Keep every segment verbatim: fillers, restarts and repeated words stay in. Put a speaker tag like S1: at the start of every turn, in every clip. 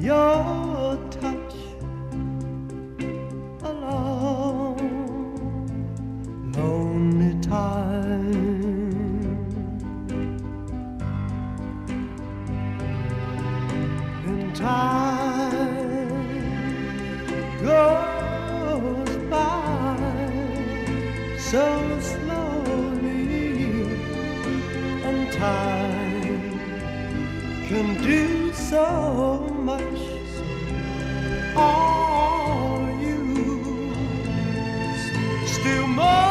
S1: your touch alone. Lonely time, and time goes by so slowly, and time can do so much. Are you still more?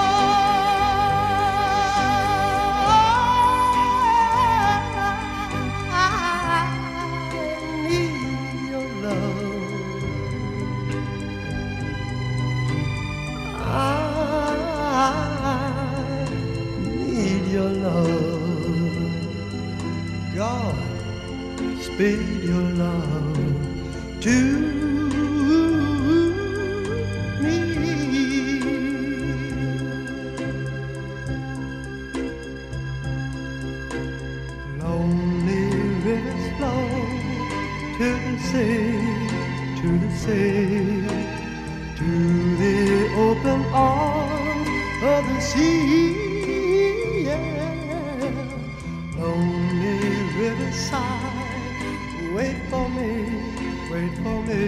S1: Your love, God, speed your love to me. Lonely rivers flow to the sea, to the sea, to the open arms of the sea. Lonely riverside, wait for me, wait for me.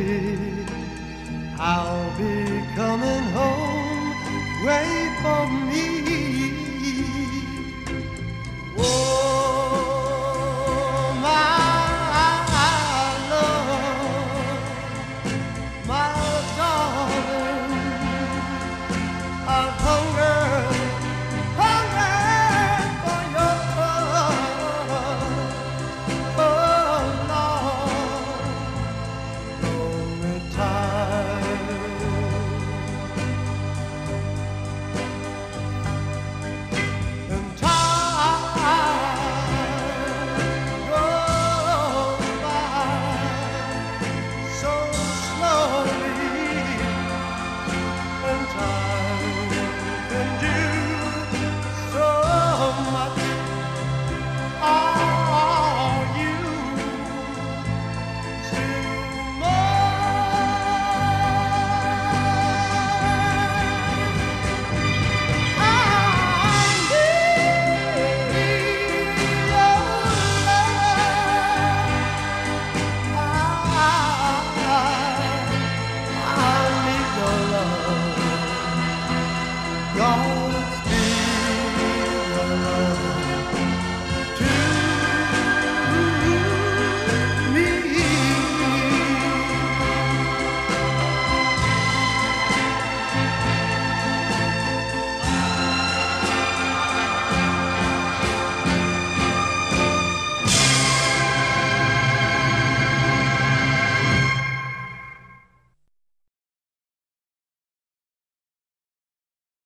S1: I'll be coming home, wait for me. Whoa.